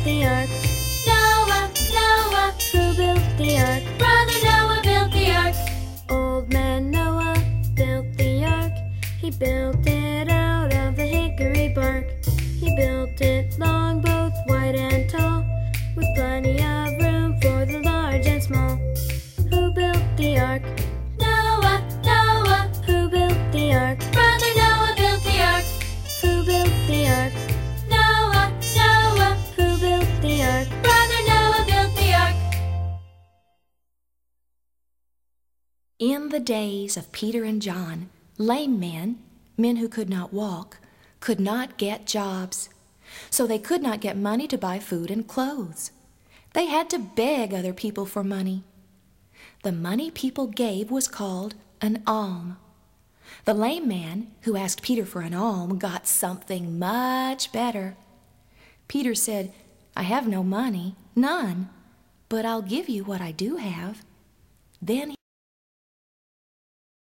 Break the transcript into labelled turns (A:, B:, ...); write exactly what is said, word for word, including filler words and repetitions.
A: the ark? Noah, Noah. Who built the ark? Brother Noah built the ark. Old man Noah built the ark. He built it out of the hickory bark. He built it long, both wide and tall, with plenty of room for the large and small. Who built the ark? Noah, Noah. Who built the ark? Brother Noah built the ark. Who built the ark? Noah, Noah. Who built the ark? Brother Noah built the ark.
B: In the days of Peter and John, lame men, men who could not walk, could not get jobs. So they could not get money to buy food and clothes. They had to beg other people for money. The money people gave was called an alm. The lame man who asked Peter for an alm got something much better. Peter said, "I have no money, none, but I'll give you what I do have." Then